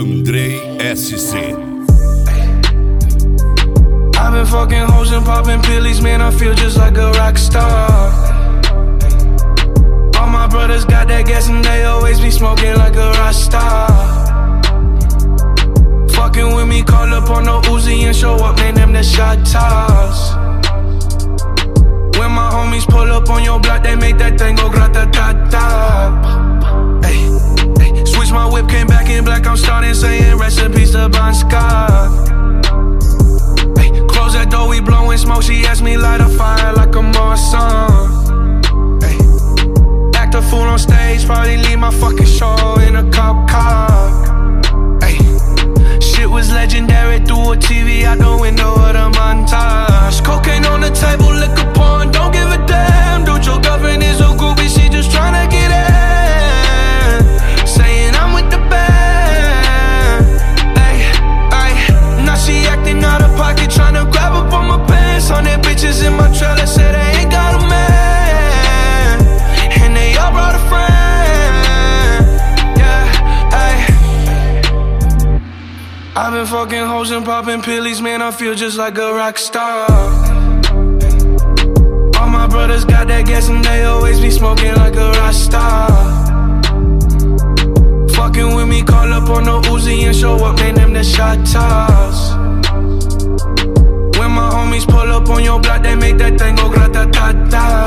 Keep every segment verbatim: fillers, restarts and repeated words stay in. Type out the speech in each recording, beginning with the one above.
Andrei S C. I've been fucking hoes and popping pillies, man, I feel just like a rock star. All my brothers got that gas and they always be smoking like a rock star. Fucking with me, call up on no Uzi and show up, man, them the shot toss. When my homies pull up on your block, they make that thing go grata-ta-ta. Ay, ay. Switch my whip, came back in black, I'm starting saying recipes to Bon Scott. Ay, close that door, we blowing smoke, she asked me light a fire like a Marsan. Ay, act a fool on stage, probably leave my fucking show in a cop car. Ay, shit was legendary through a T V out the window of the montage. Cocaine on the table, liquor porn, don't give a damn. Dude, your girlfriend is a groupie, she just tryna get in. Saying I'm with the band. Ay, ay. Now she acting out of pocket, tryna grab up on my pants. Hundred bitches in my trailer, say they ain't got a man, and they all brought a friend. Yeah, ay. I've been fucking hoes and popping pillies, man, I feel just like a rock star. All my brothers got that gas and they always be smoking like a rock star. Fucking with me, call up on no Uzi and show up, man, them the shot toss. When my homies pull up on your block, they make that thing go grata-ta-ta.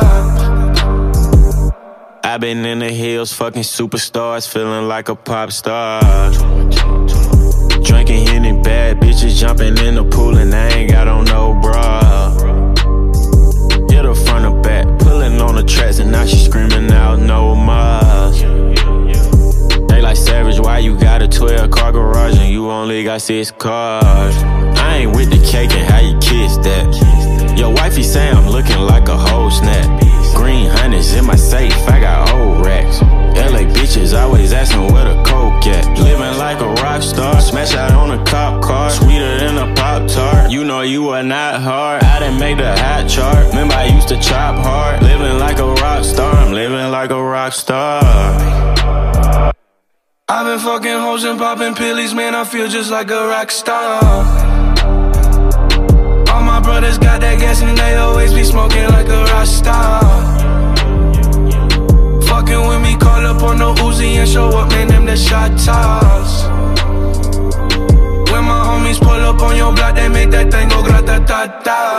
I've been in the hills, fucking superstars, feeling like a pop star. Drinking Henny, bad bitches jumping in the pool and I ain't got on no bra. Hit her front or back, pulling on the tracks and now she screaming out no more. They like Savage, why you got a twelve car garage and you only got six cars? I ain't with the cake and how you kiss that. Your wifey say I'm looking like a whole snap. Green hundreds in my safe, I got old racks. L A bitches always asking where the coke at. Living like a rock star, smash out on a cop car, sweeter than a Pop-Tart. You know you are not hard, I didn't make the hot chart. Remember I used to chop hard. Living like a rock star, I'm living like a rock star. I've been fucking hoes and popping pillies, man, I feel just like a rock star. All my brothers got that gas and they always be smoking like a rock star. Fucking with me, call up on no Uzi and show up, man, them the shot toss. When my homies pull up on your block, they make that thing go grata-ta-ta.